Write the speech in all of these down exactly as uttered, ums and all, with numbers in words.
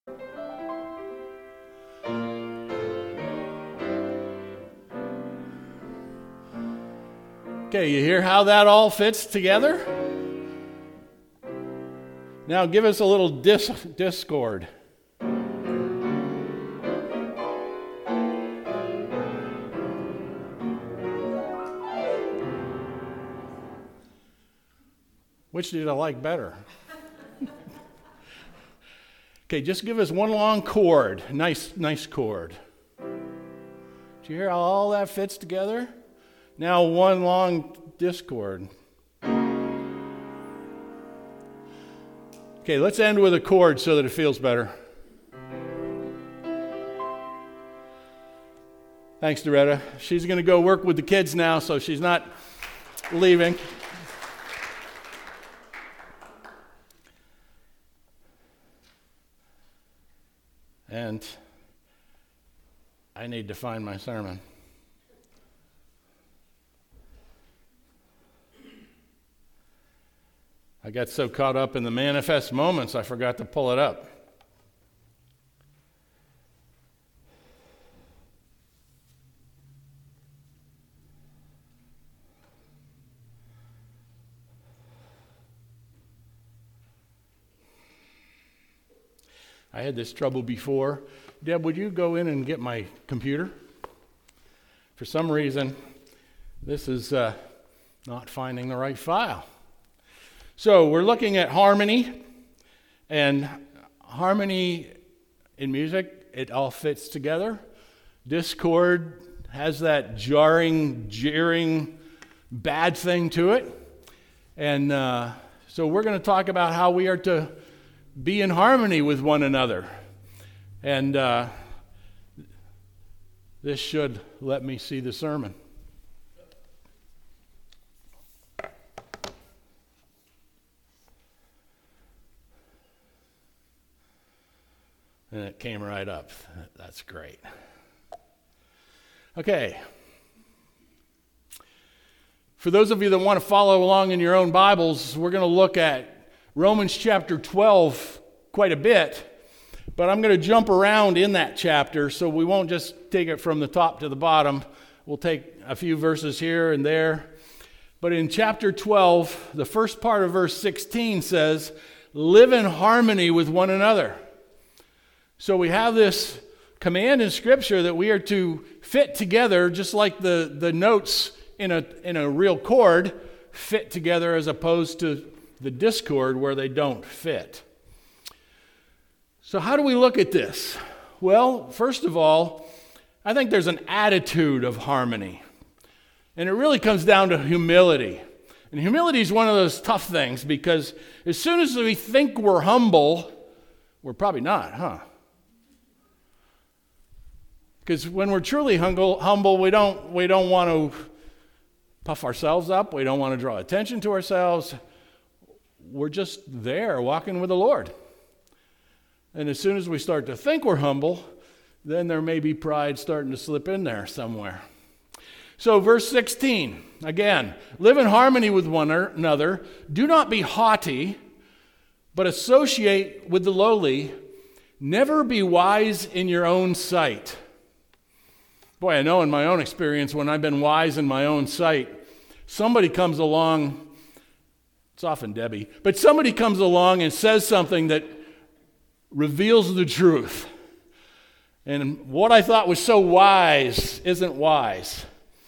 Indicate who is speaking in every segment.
Speaker 1: Okay, you hear how that all fits together? Now give us a little dis- discord. Which did I like better? Okay, just give us one long chord. Nice, nice chord. Do you hear how all that fits together? Now one long discord. Okay, let's end with a chord so that it feels better. Thanks, Doretta. She's going to go work with the kids now, so she's not leaving. And I need to find my sermon. I got so caught up in the manifest moments, I forgot to pull it up. I had this trouble before. Deb, would you go in and get my computer? For some reason, this is uh, not finding the right file. So we're looking at harmony, and harmony in music, it all fits together. Discord has that jarring, jeering, bad thing to it. And uh, so we're going to talk about how we are to be in harmony with one another. And uh, this should let me see the sermon. And it came right up. That's great. Okay. For those of you that want to follow along in your own Bibles, we're going to look at Romans chapter twelve quite a bit. But I'm going to jump around in that chapter, so we won't just take it from the top to the bottom. We'll take a few verses here and there. But in chapter twelve, the first part of verse sixteen says, "Live in harmony with one another." So we have this command in Scripture that we are to fit together, just like the, the notes in a in a real chord fit together, as opposed to the discord where they don't fit. So how do we look at this? Well, first of all, I think there's an attitude of harmony. And it really comes down to humility. And humility is one of those tough things, because as soon as we think we're humble, we're probably not, huh? Because when we're truly humble, humble, we don't we don't want to puff ourselves up. We don't want to draw attention to ourselves. We're just there walking with the Lord. And as soon as we start to think we're humble, then there may be pride starting to slip in there somewhere. So verse sixteen, again, live in harmony with one another. Do not be haughty, but associate with the lowly. Never be wise in your own sight. Boy, I know in my own experience, when I've been wise in my own sight, somebody comes along, it's often Debbie, but somebody comes along and says something that reveals the truth. And what I thought was so wise isn't wise.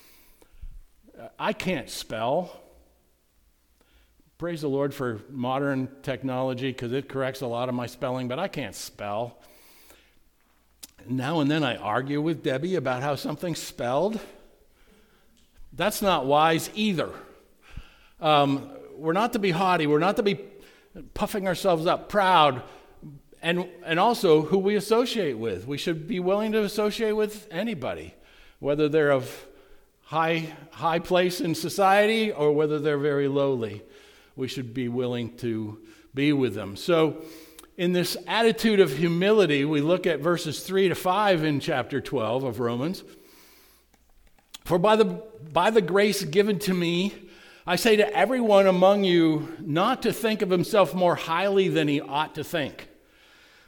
Speaker 1: I can't spell. Praise the Lord for modern technology, because it corrects a lot of my spelling, but I can't spell. Now and then I argue with Debbie about how something's spelled. That's not wise either. Um, we're not to be haughty. We're not to be puffing ourselves up, proud, and and also who we associate with. We should be willing to associate with anybody, whether they're of high high place in society or whether they're very lowly. We should be willing to be with them. So in this attitude of humility, we look at verses three to five in chapter twelve of Romans. For by the by the grace given to me, I say to everyone among you not to think of himself more highly than he ought to think,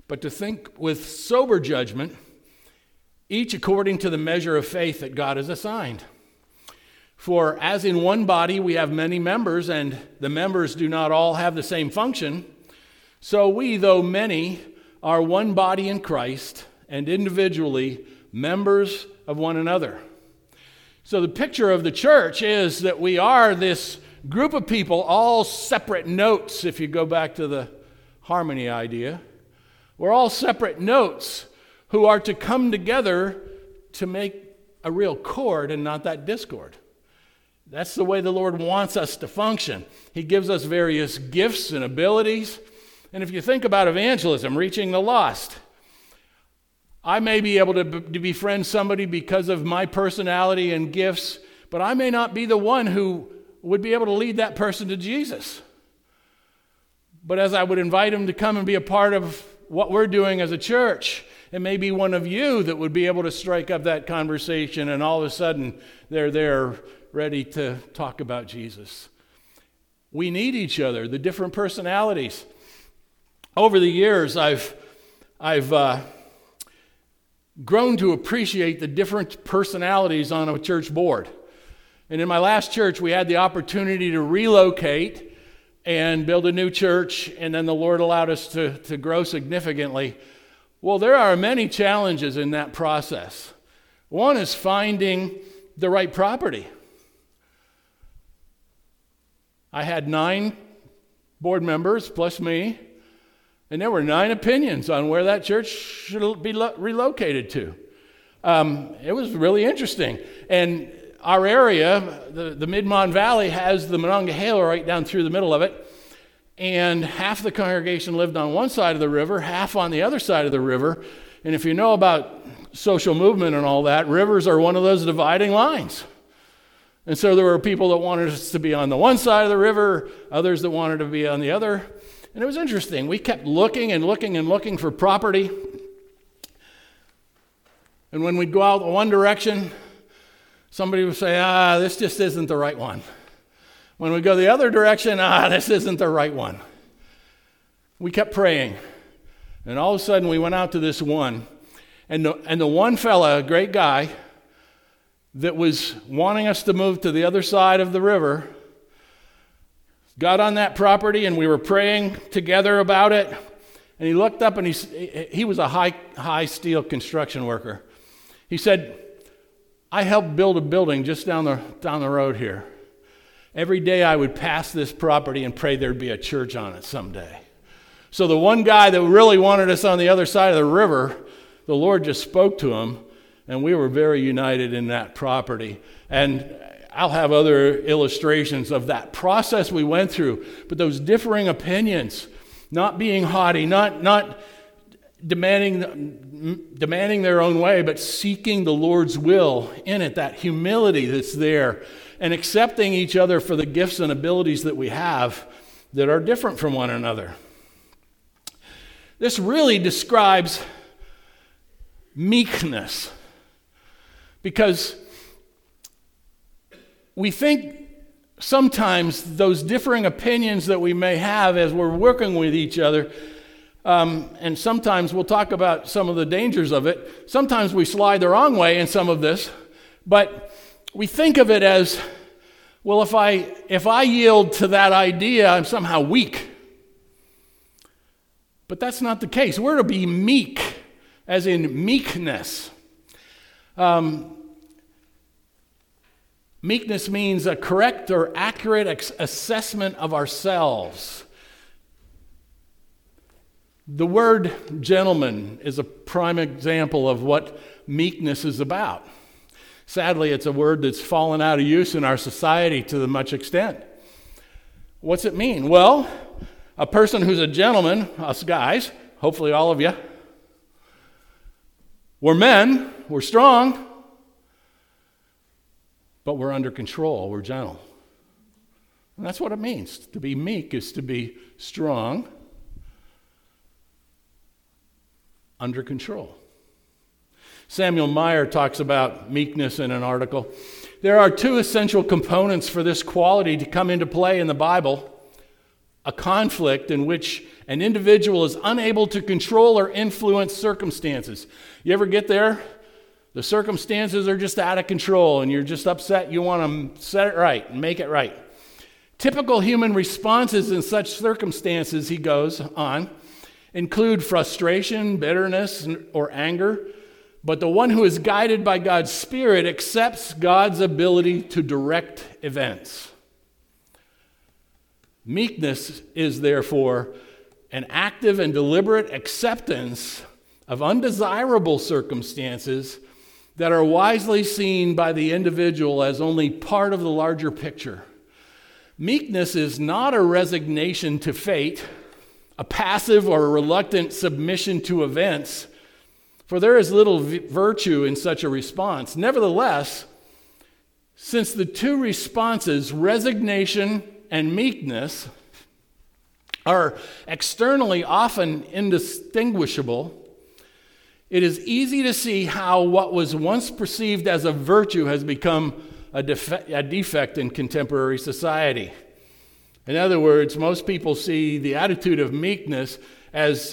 Speaker 1: but to think with sober judgment, each according to the measure of faith that God has assigned. For as in one body we have many members, and the members do not all have the same function, so we, though many, are one body in Christ, and individually members of one another. So the picture of the church is that we are this group of people, all separate notes, if you go back to the harmony idea. We're all separate notes who are to come together to make a real chord and not that discord. That's the way the Lord wants us to function. He gives us various gifts and abilities. And if you think about evangelism, reaching the lost, I may be able to, b- to befriend somebody because of my personality and gifts, but I may not be the one who would be able to lead that person to Jesus. But as I would invite him to come and be a part of what we're doing as a church, it may be one of you that would be able to strike up that conversation, and all of a sudden they're there ready to talk about Jesus. We need each other, the different personalities. Over the years, I've I've uh, grown to appreciate the different personalities on a church board. And in my last church, we had the opportunity to relocate and build a new church, and then the Lord allowed us to, to grow significantly. Well, there are many challenges in that process. One is finding the right property. I had nine board members plus me, and there were nine opinions on where that church should be lo- relocated to. Um, it was really interesting. And our area, the, the Mid-Mon Valley, has the Monongahela right down through the middle of it. And half the congregation lived on one side of the river, half on the other side of the river. And if you know about social movement and all that, rivers are one of those dividing lines. And so there were people that wanted us to be on the one side of the river, others that wanted to be on the other. And it was interesting. We kept looking and looking and looking for property. And when we'd go out one direction, somebody would say, ah, this just isn't the right one. When we go the other direction, ah, this isn't the right one. We kept praying. And all of a sudden, we went out to this one. And the, and the one fella, a great guy, that was wanting us to move to the other side of the river, got on that property, and we were praying together about it. And he looked up, and he, he was a high, high steel construction worker. He said, I helped build a building just down the, down the road here. Every day I would pass this property and pray there'd be a church on it someday. So the one guy that really wanted us on the other side of the river, the Lord just spoke to him, and we were very united in that property. And I'll have other illustrations of that process we went through, but those differing opinions, not being haughty, not, not demanding, demanding their own way, but seeking the Lord's will in it, that humility that's there, and accepting each other for the gifts and abilities that we have that are different from one another. This really describes meekness, because we think sometimes those differing opinions that we may have as we're working with each other, um, and sometimes we'll talk about some of the dangers of it. Sometimes we slide the wrong way in some of this, but we think of it as, well, if I if I yield to that idea, I'm somehow weak. But that's not the case. We're to be meek, as in meekness. Um, meekness means a correct or accurate ex- assessment of ourselves. The word gentleman is a prime example of what meekness is about. Sadly, it's a word that's fallen out of use in our society to the much extent. What's it mean? Well, a person who's a gentleman, us guys, hopefully all of you, we're men, we're strong, but we're under control, we're gentle. And that's what it means. To be meek is to be strong, under control. Samuel Meyer talks about meekness in an article. There are two essential components for this quality to come into play in the Bible: a conflict in which an individual is unable to control or influence circumstances. You ever get there? The circumstances are just out of control and you're just upset. You want to set it right and make it right. Typical human responses in such circumstances, he goes on, include frustration, bitterness, or anger. But the one who is guided by God's Spirit accepts God's ability to direct events. Meekness is therefore an active and deliberate acceptance of undesirable circumstances that are wisely seen by the individual as only part of the larger picture. Meekness is not a resignation to fate, a passive or reluctant submission to events, for there is little virtue in such a response. Nevertheless, since the two responses, resignation and meekness, are externally often indistinguishable, it is easy to see how what was once perceived as a virtue has become a, def- a defect in contemporary society. In other words, most people see the attitude of meekness as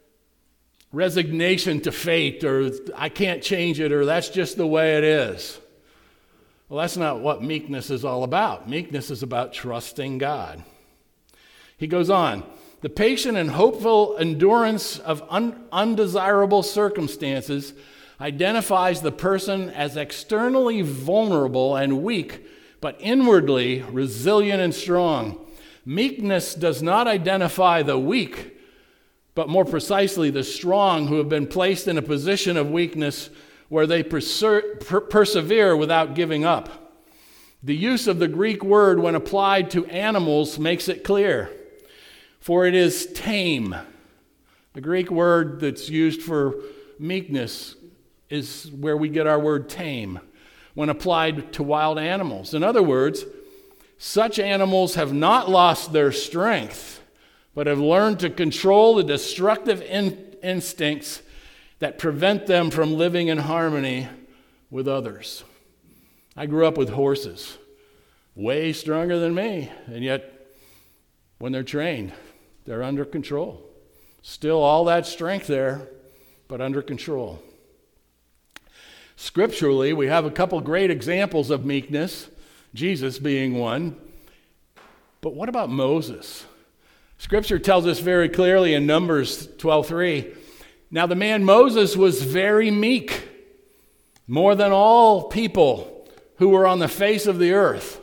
Speaker 1: resignation to fate, or I can't change it, or that's just the way it is. Well, that's not what meekness is all about. Meekness is about trusting God. He goes on, the patient and hopeful endurance of un- undesirable circumstances identifies the person as externally vulnerable and weak, but inwardly resilient and strong. Meekness does not identify the weak, but more precisely the strong who have been placed in a position of weakness where they perser- per- persevere without giving up. The use of the Greek word when applied to animals makes it clear, for it is tame. The Greek word that's used for meekness is where we get our word tame when applied to wild animals. In other words, such animals have not lost their strength, but have learned to control the destructive in- instincts that prevent them from living in harmony with others. I grew up with horses, way stronger than me, and yet when they're trained, they're under control. Still all that strength there, but under control. Scripturally, we have a couple great examples of meekness, Jesus being one. But what about Moses? Scripture tells us very clearly in Numbers twelve three, now the man Moses was very meek, more than all people who were on the face of the earth.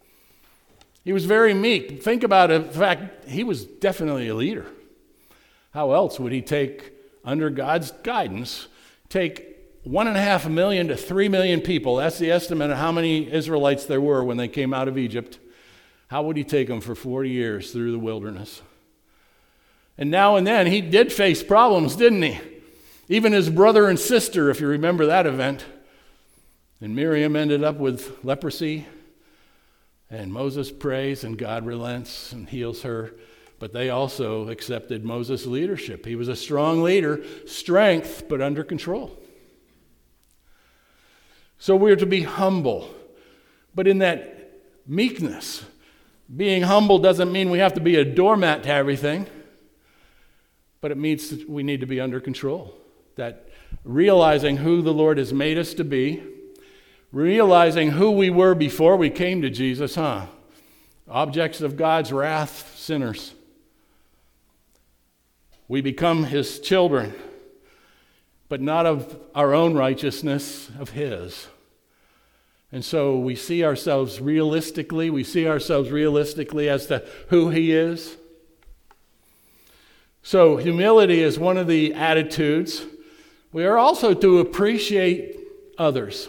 Speaker 1: He was very meek. Think about it. In fact, he was definitely a leader. How else would he take, under God's guidance, take one and a half million to three million people? That's the estimate of how many Israelites there were when they came out of Egypt. How would he take them for forty years through the wilderness? And now and then, he did face problems, didn't he? Even his brother and sister, if you remember that event. And Miriam ended up with leprosy. And Moses prays, and God relents and heals her. But they also accepted Moses' leadership. He was a strong leader, strength, but under control. So we're to be humble. But in that meekness, being humble doesn't mean we have to be a doormat to everything. But it means that we need to be under control. That realizing who the Lord has made us to be, realizing who we were before we came to Jesus, huh? Objects of God's wrath, sinners. We become his children, but not of our own righteousness, of his. And so we see ourselves realistically, we see ourselves realistically as to who he is. So humility is one of the attitudes. We are also to appreciate others.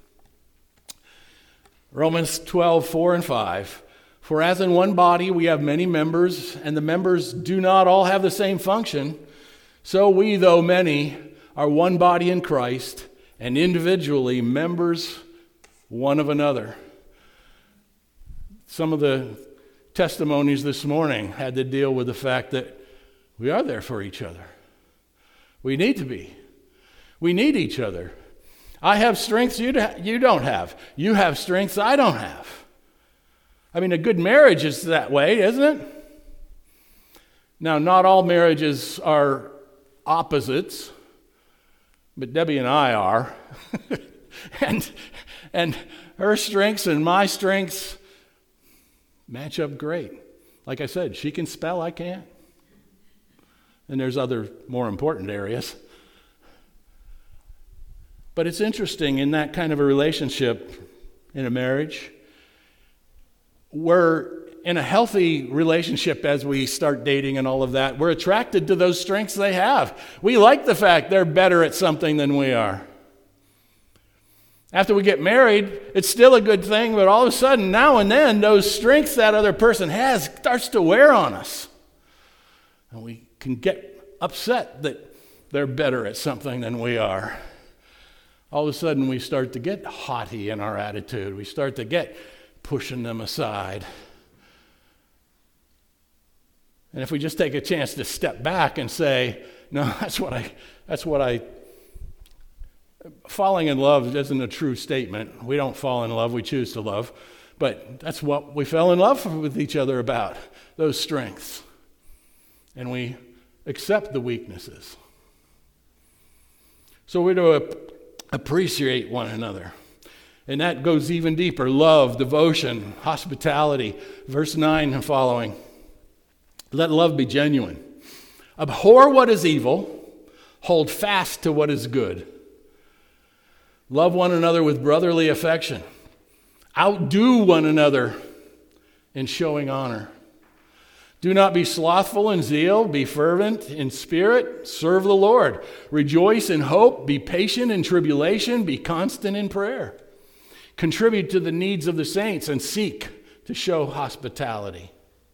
Speaker 1: Romans twelve, four and five. For as in one body we have many members, and the members do not all have the same function, so we, though many, are one body in Christ, and individually members one of another. Some of the testimonies this morning had to deal with the fact that we are there for each other. We need to be. We need each other. I have strengths you don't have. You have strengths I don't have. I mean, a good marriage is that way, isn't it? Now, not all marriages are opposites, but Debbie and I are. and, and her strengths and my strengths match up great. Like I said, she can spell, I can't. And there's other more important areas. But it's interesting in that kind of a relationship, in a marriage, we're in a healthy relationship as we start dating and all of that. We're attracted to those strengths they have. We like the fact they're better at something than we are. After we get married, it's still a good thing, but all of a sudden, now and then, those strengths that other person has starts to wear on us. And we can get upset that they're better at something than we are. All of a sudden, we start to get haughty in our attitude. We start to get pushing them aside. And if we just take a chance to step back and say, no, that's what I, that's what I, falling in love isn't a true statement. We don't fall in love, we choose to love. But that's what we fell in love with each other about, those strengths. And we accept the weaknesses. So we're to appreciate one another. And that goes even deeper. Love, devotion, hospitality. Verse nine and following. Let love be genuine. Abhor what is evil. Hold fast to what is good. Love one another with brotherly affection. Outdo one another in showing honor. Do not be slothful in zeal. Be fervent in spirit. Serve the Lord. Rejoice in hope. Be patient in tribulation. Be constant in prayer. Contribute to the needs of the saints and seek to show hospitality.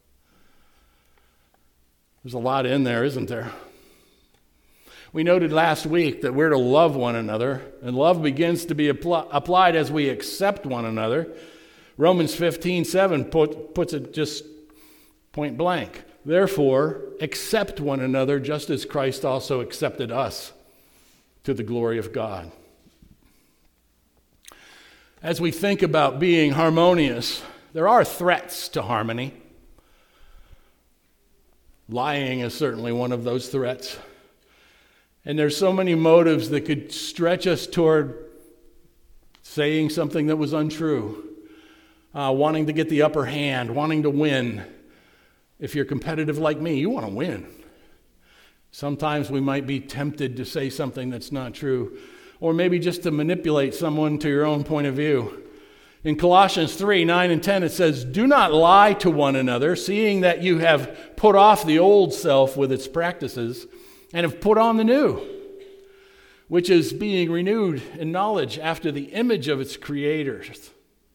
Speaker 1: There's a lot in there, isn't there? We noted last week that we're to love one another, and love begins to be appl- applied as we accept one another. Romans fifteen seven put, puts it just point blank. Therefore, accept one another just as Christ also accepted us to the glory of God. As we think about being harmonious, there are threats to harmony. Lying is certainly one of those threats. And there's so many motives that could stretch us toward saying something that was untrue, uh, wanting to get the upper hand, wanting to win. If you're competitive like me, you want to win. Sometimes we might be tempted to say something that's not true, or maybe just to manipulate someone to your own point of view. In Colossians three, nine and ten, it says, do not lie to one another, seeing that you have put off the old self with its practices, and have put on the new, which is being renewed in knowledge after the image of its creators.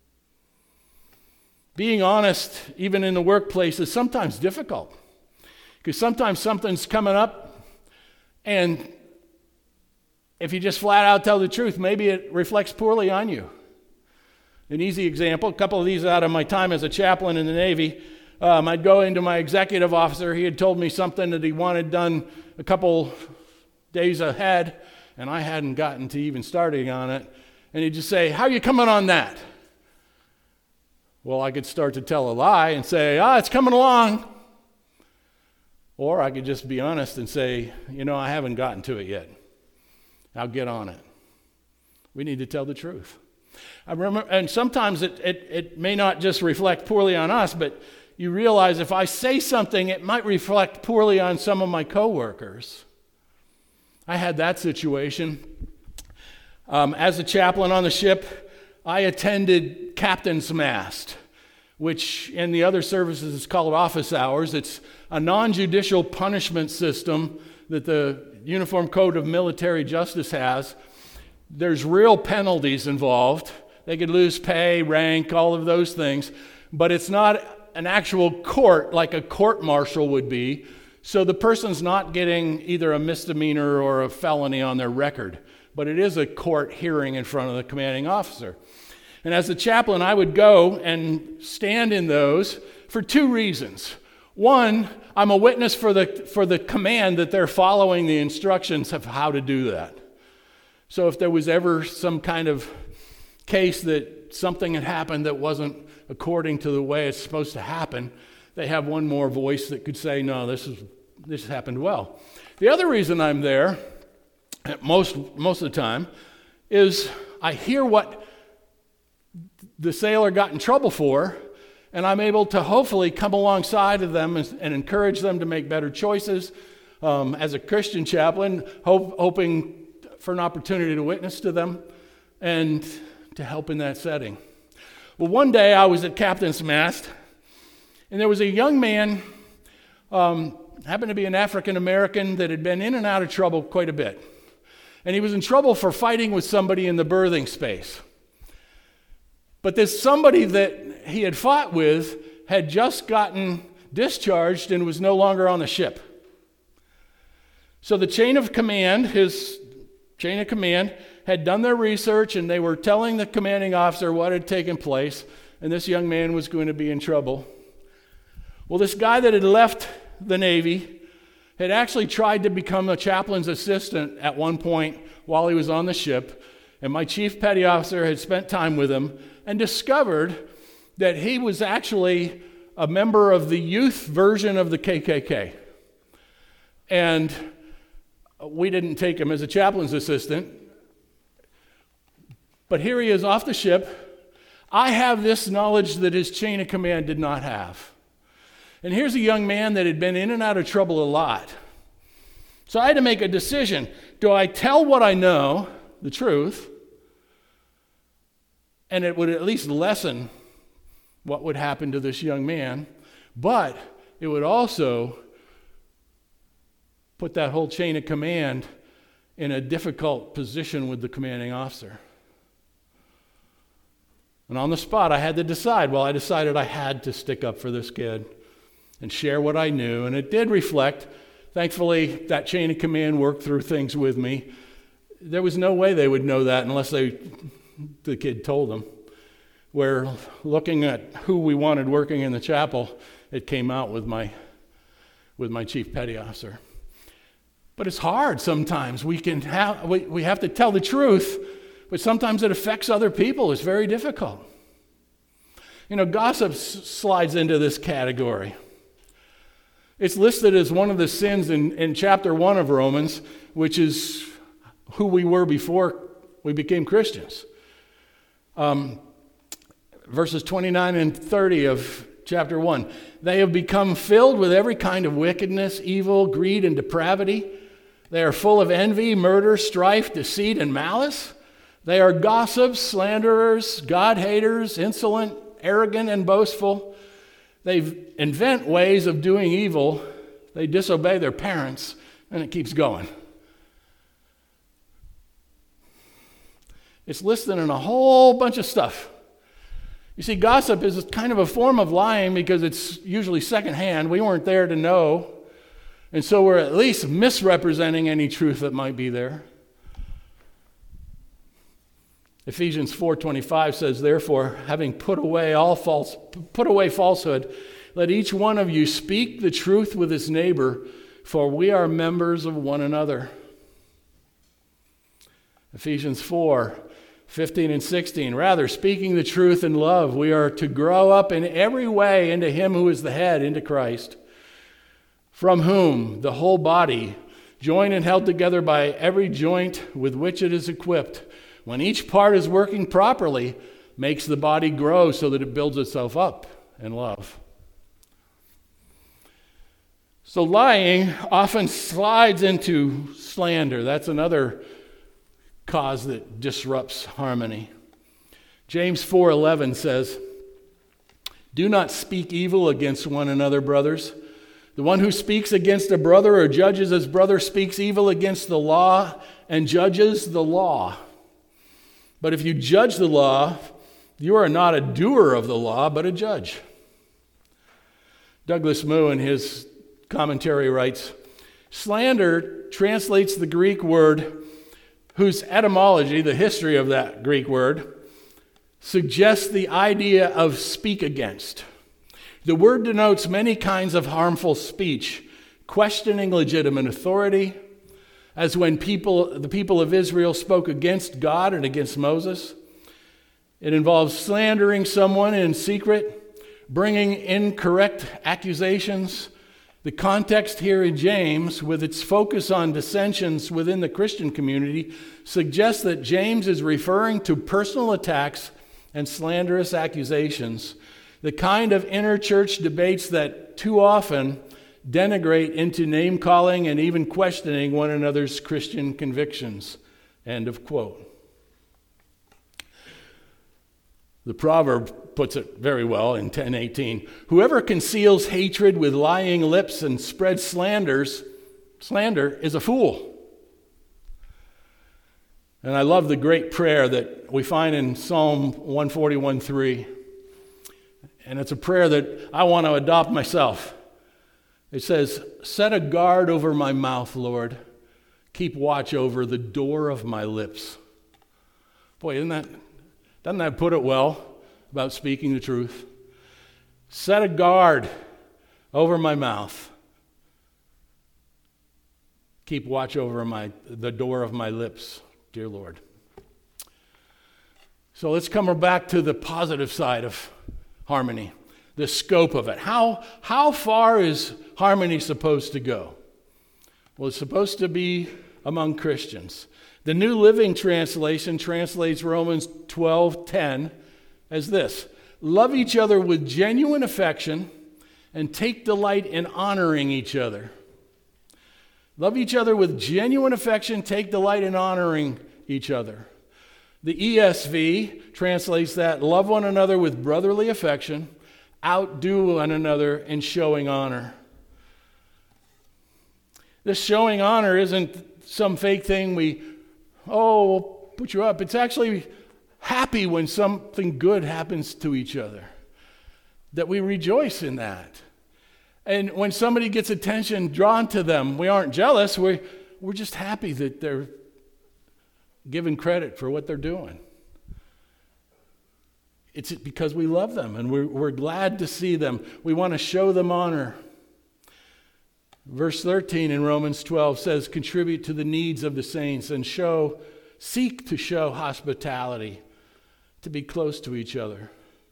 Speaker 1: Being honest, even in the workplace, is sometimes difficult. Because sometimes something's coming up, and if you just flat out tell the truth, maybe it reflects poorly on you. An easy example, a couple of these out of my time as a chaplain in the Navy. Um, I'd go into my executive officer. He had told me something that he wanted done a couple days ahead, and I hadn't gotten to even starting on it. And he'd just say, how are you coming on that? Well, I could start to tell a lie and say, ah, it's coming along. Or I could just be honest and say, you know, I haven't gotten to it yet. I'll get on it. We need to tell the truth. I remember, and sometimes it, it, it may not just reflect poorly on us, but you realize if I say something, it might reflect poorly on some of my coworkers. I had that situation. Um, as a chaplain on the ship, I attended captain's mast, which in the other services is called office hours. It's a non-judicial punishment system that the Uniform Code of Military Justice has. There's real penalties involved. They could lose pay, rank, all of those things. But it's not an actual court like a court-martial would be. So the person's not getting either a misdemeanor or a felony on their record. But it is a court hearing in front of the commanding officer. And as a chaplain, I would go and stand in those for two reasons. One, I'm a witness for the, for the command that they're following the instructions of how to do that. So if there was ever some kind of case that something had happened that wasn't according to the way it's supposed to happen, they have one more voice that could say, no, this is this happened well. The other reason I'm there, most, most of the time, is I hear what the sailor got in trouble for, and I'm able to hopefully come alongside of them and, and encourage them to make better choices. Um, as a Christian chaplain, hope, hoping for an opportunity to witness to them and to help in that setting. Well, one day I was at Captain's Mast, and there was a young man, um, happened to be an African American that had been in and out of trouble quite a bit. And he was in trouble for fighting with somebody in the berthing space. But this somebody that he had fought with had just gotten discharged and was no longer on the ship. So the chain of command, his chain of command, had done their research, and they were telling the commanding officer what had taken place, and this young man was going to be in trouble. Well, this guy that had left the Navy had actually tried to become a chaplain's assistant at one point while he was on the ship, and my chief petty officer had spent time with him and discovered that he was actually a member of the youth version of the K K K. And we didn't take him as a chaplain's assistant, but here he is off the ship. I have this knowledge that his chain of command did not have. And here's a young man that had been in and out of trouble a lot. So I had to make a decision. Do I tell what I know, the truth, and it would at least lessen what would happen to this young man, but it would also put that whole chain of command in a difficult position with the commanding officer. And on the spot, I had to decide. Well, I decided I had to stick up for this kid and share what I knew, and it did reflect. Thankfully, that chain of command worked through things with me. There was no way they would know that unless they, the kid told them. Where looking at who we wanted working in the chapel, it came out with my, with my chief petty officer. But it's hard sometimes. We can have, we, we have to tell the truth, but sometimes it affects other people. It's very difficult. You know, gossip s- slides into this category. It's listed as one of the sins in, in chapter one of Romans, which is who we were before we became Christians. Um, verses twenty-nine and thirty of chapter one. They have become filled with every kind of wickedness, evil, greed, and depravity. They are full of envy, murder, strife, deceit, and malice. They are gossips, slanderers, God-haters, insolent, arrogant, and boastful. They invent ways of doing evil. They disobey their parents, and it keeps going. It's listed in a whole bunch of stuff. You see, gossip is kind of a form of lying because it's usually secondhand. We weren't there to know. And so we're at least misrepresenting any truth that might be there. Ephesians four twenty-five says, therefore, having put away all false, put away falsehood, let each one of you speak the truth with his neighbor, for we are members of one another. Ephesians four fifteen and sixteen, rather, speaking the truth in love, we are to grow up in every way into him who is the head, into Christ, from whom the whole body, joined and held together by every joint with which it is equipped, when each part is working properly, makes the body grow so that it builds itself up in love. So lying often slides into slander. That's another cause that disrupts harmony. James four eleven says, do not speak evil against one another, brothers. The one who speaks against a brother or judges his brother speaks evil against the law and judges the law. But if you judge the law, you are not a doer of the law, but a judge. Douglas Moo in his commentary writes, slander translates the Greek word whose etymology, the history of that Greek word, suggests the idea of speak against. The word denotes many kinds of harmful speech, questioning legitimate authority, as when people, the people of Israel spoke against God and against Moses. It involves slandering someone in secret, bringing incorrect accusations, The context here in James, with its focus on dissensions within the Christian community, suggests that James is referring to personal attacks and slanderous accusations, the kind of inner church debates that too often denigrate into name-calling and even questioning one another's Christian convictions. End of quote. The proverb puts it very well in ten eighteen. Whoever conceals hatred with lying lips and spreads slanders, slander is a fool. And I love the great prayer that we find in Psalm one forty-one three. And it's a prayer that I want to adopt myself. It says, "Set a guard over my mouth, Lord. Keep watch over the door of my lips." Boy, isn't that, doesn't that put it well about speaking the truth? Set a guard over my mouth. Keep watch over my the door of my lips, dear Lord. So let's come back to the positive side of harmony, the scope of it. How, how far is harmony supposed to go? Well, it's supposed to be among Christians. The New Living Translation translates Romans twelve ten as this: love each other with genuine affection and take delight in honoring each other. Love each other with genuine affection, take delight in honoring each other. The E S V translates that: love one another with brotherly affection, outdo one another in showing honor. This showing honor isn't some fake thing we, oh, we'll put you up. It's actually happy when something good happens to each other, that we rejoice in that. And when somebody gets attention drawn to them, we aren't jealous. We're, we're just happy that they're given credit for what they're doing. It's because we love them and we're, we're glad to see them. We want to show them honor. Verse thirteen in Romans twelve says, contribute to the needs of the saints and show, seek to show hospitality, to be close to each other.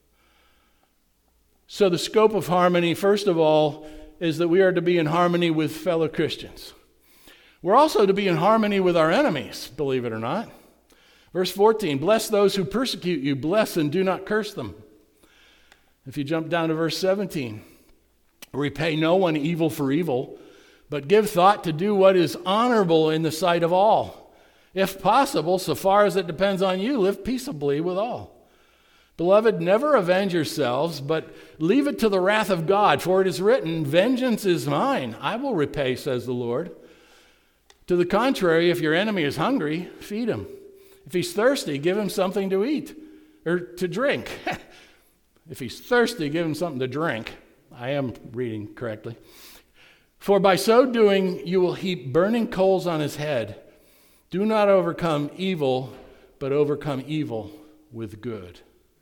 Speaker 1: So the scope of harmony, first of all, is that we are to be in harmony with fellow Christians. We're also to be in harmony with our enemies, believe it or not. Verse fourteen, bless those who persecute you, bless and do not curse them. If you jump down to verse seventeen, repay no one evil for evil, but give thought to do what is honorable in the sight of all. If possible, so far as it depends on you, live peaceably with all. Beloved, never avenge yourselves, but leave it to the wrath of God, for it is written, vengeance is mine, I will repay, says the Lord. To the contrary, if your enemy is hungry, feed him. If he's thirsty, give him something to eat or to drink. If he's thirsty, give him something to drink. I am reading correctly. For by so doing, you will heap burning coals on his head. Do not overcome evil, but overcome evil with good.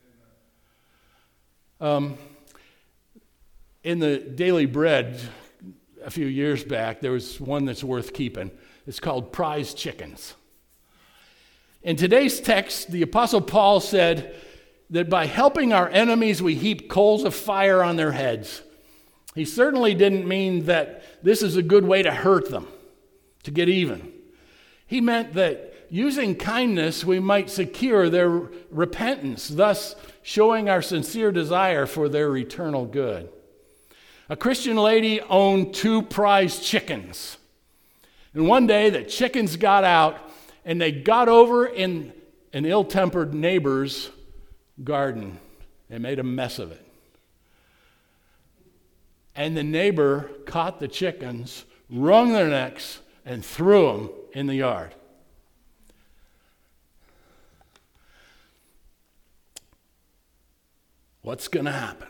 Speaker 1: Um, in the Daily Bread a few years back, there was one that's worth keeping. It's called Prize Chickens. In today's text, the Apostle Paul said that by helping our enemies, we heap coals of fire on their heads. He certainly didn't mean that this is a good way to hurt them, to get even. He meant that using kindness, we might secure their repentance, thus showing our sincere desire for their eternal good. A Christian lady owned two prize chickens. And one day the chickens got out and they got over in an ill-tempered neighbor's garden and made a mess of it. And the neighbor caught the chickens, wrung their necks, and threw them in the yard. What's going to happen?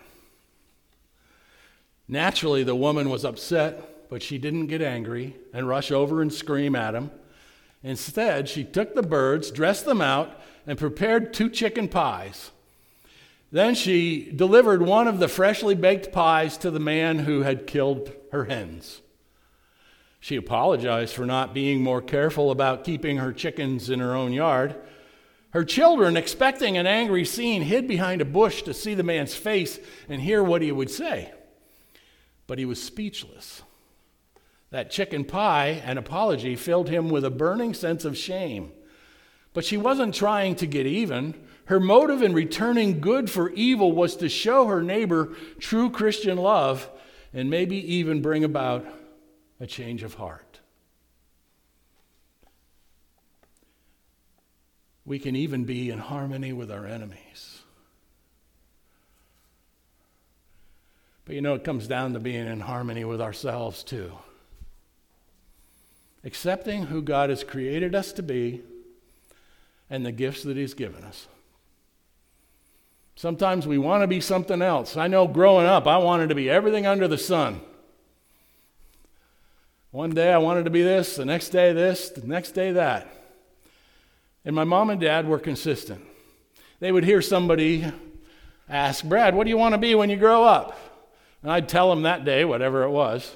Speaker 1: Naturally, the woman was upset, but she didn't get angry and rush over and scream at him. Instead, she took the birds, dressed them out, and prepared two chicken pies. Then she delivered one of the freshly baked pies to the man who had killed her hens. She apologized for not being more careful about keeping her chickens in her own yard. Her children, expecting an angry scene, hid behind a bush to see the man's face and hear what he would say. But he was speechless. That chicken pie and apology filled him with a burning sense of shame. But she wasn't trying to get even. Her motive in returning good for evil was to show her neighbor true Christian love and maybe even bring about a change of heart. We can even be in harmony with our enemies. But you know, it comes down to being in harmony with ourselves too. Accepting who God has created us to be and the gifts that He's given us. Sometimes we want to be something else. I know growing up, I wanted to be everything under the sun. One day I wanted to be this, the next day this, the next day that. And my mom and dad were consistent. They would hear somebody ask, Brad, what do you want to be when you grow up? And I'd tell them that day, whatever it was.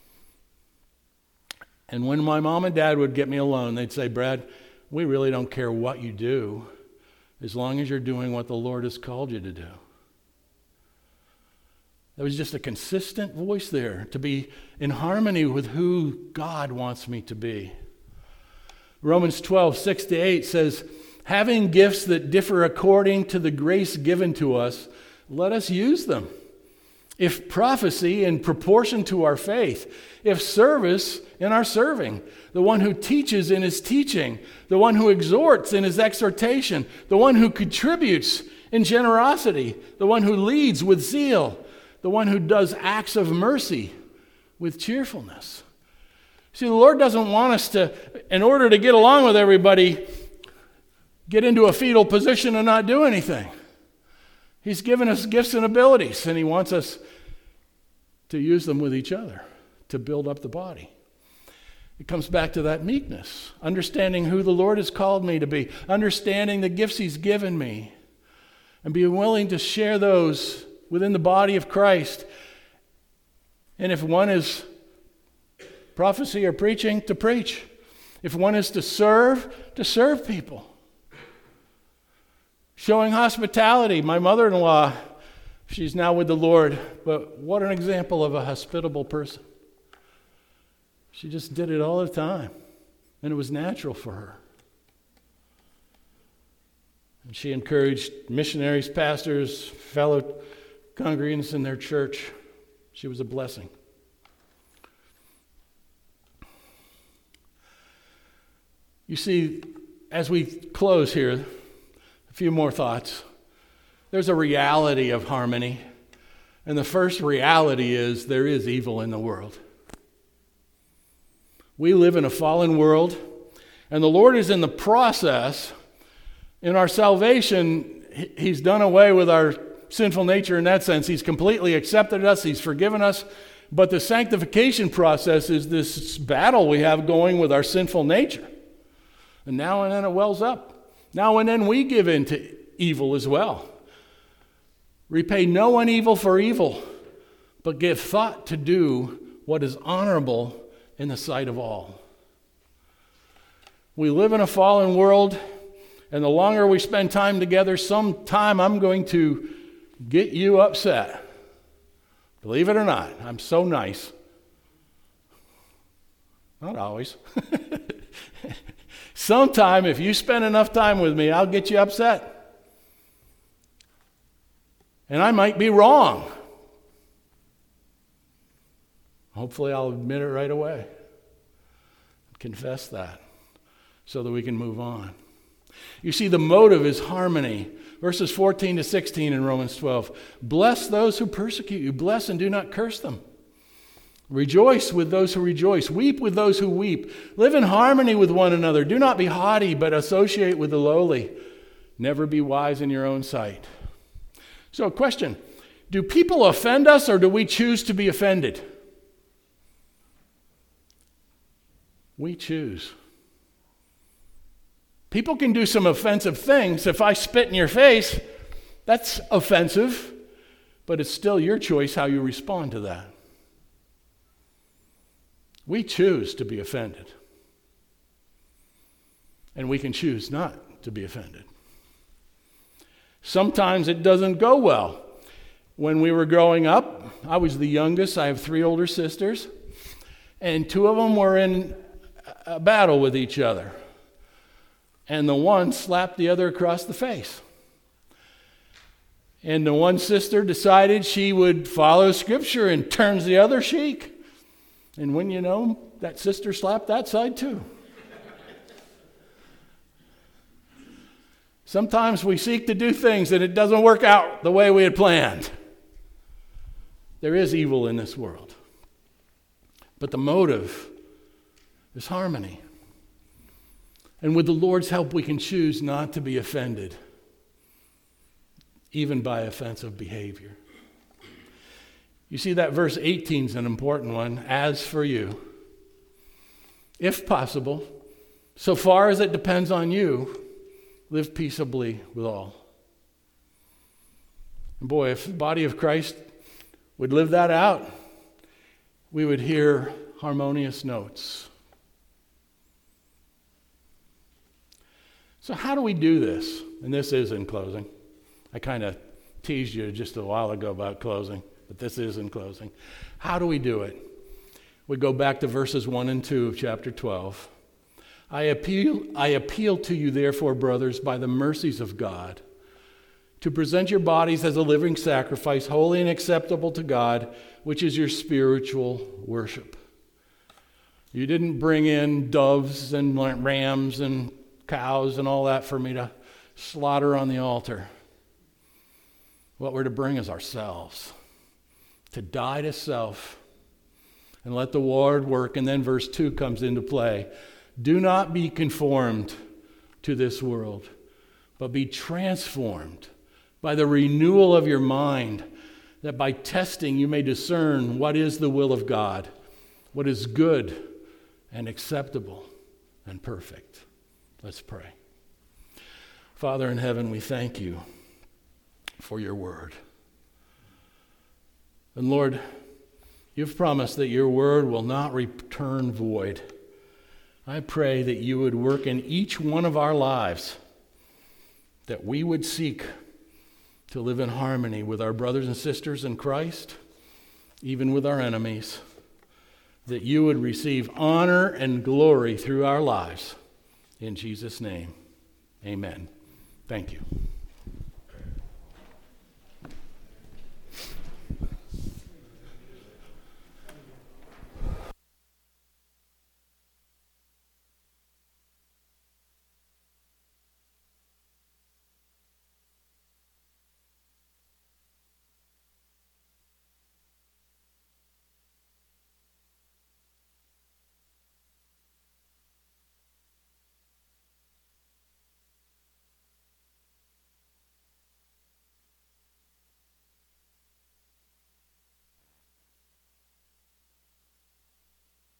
Speaker 1: And when my mom and dad would get me alone, they'd say, Brad, we really don't care what you do as long as you're doing what the Lord has called you to do. There was just a consistent voice there to be in harmony with who God wants me to be. Romans twelve, six to eight says, having gifts that differ according to the grace given to us, let us use them. If prophecy, in proportion to our faith. If service, in our serving. The one who teaches in his teaching. The one who exhorts in his exhortation. The one who contributes in generosity. The one who leads with zeal. The one who does acts of mercy with cheerfulness. See, the Lord doesn't want us to, in order to get along with everybody, get into a fetal position and not do anything. He's given us gifts and abilities, and He wants us to use them with each other to build up the body. It comes back to that meekness, understanding who the Lord has called me to be, understanding the gifts He's given me, and being willing to share those within the body of Christ. And if one is prophecy or preaching, to preach. If one is to serve, to serve people. Showing hospitality. My mother-in-law, she's now with the Lord, but what an example of a hospitable person. She just did it all the time, and it was natural for her. And she encouraged missionaries, pastors, fellow congregants in their church. She was a blessing. You see, as we close here, a few more thoughts. There's a reality of harmony. And the first reality is there is evil in the world. We live in a fallen world, and the Lord is in the process. In our salvation, He's done away with our sinful nature in that sense. He's completely accepted us. He's forgiven us. But the sanctification process is this battle we have going with our sinful nature. And now and then it wells up. Now and then we give in to evil as well. Repay no one evil for evil, but give thought to do what is honorable in the sight of all. We live in a fallen world, and the longer we spend time together, sometime I'm going to get you upset. Believe it or not, I'm so nice. Not always. Sometime, if you spend enough time with me, I'll get you upset. And I might be wrong. Hopefully I'll admit it right away. Confess that so that we can move on. You see, the motive is harmony. Verses fourteen to sixteen in Romans twelve. Bless those who persecute you. Bless and do not curse them. Rejoice with those who rejoice. Weep with those who weep. Live in harmony with one another. Do not be haughty, but associate with the lowly. Never be wise in your own sight. So, a question. Do people offend us, or do we choose to be offended? We choose. People can do some offensive things. If I spit in your face, that's offensive, but it's still your choice how you respond to that. We choose to be offended. And we can choose not to be offended. Sometimes it doesn't go well. When we were growing up, I was the youngest. I have three older sisters. And two of them were in a battle with each other. And the one slapped the other across the face. And the one sister decided she would follow Scripture and turns the other cheek. And when you know, that sister slapped that side too. Sometimes we seek to do things and it doesn't work out the way we had planned. There is evil in this world. But the motive is harmony. And with the Lord's help, we can choose not to be offended, even by offensive behavior. You see, that verse eighteen is an important one. As for you, if possible, so far as it depends on you, live peaceably with all. And boy, if the body of Christ would live that out, we would hear harmonious notes. So how do we do this? And this is in closing. I kind of teased you just a while ago about closing, but this is in closing. How do we do it? We go back to verses one and two of chapter twelve. I appeal, I appeal to you, therefore, brothers, by the mercies of God, to present your bodies as a living sacrifice, holy and acceptable to God, which is your spiritual worship. You didn't bring in doves and rams and cows and all that for me to slaughter on the altar. What we're to bring is ourselves, to die to self and let the Lord work. And then verse two comes into play. Do not be conformed to this world, but be transformed by the renewal of your mind, that by testing you may discern what is the will of God, what is good and acceptable and perfect. Let's pray. Father in heaven, we thank you for your word. And Lord, you've promised that your word will not return void. I pray that you would work in each one of our lives, that we would seek to live in harmony with our brothers and sisters in Christ, even with our enemies, that you would receive honor and glory through our lives. In Jesus' name, amen. Thank you.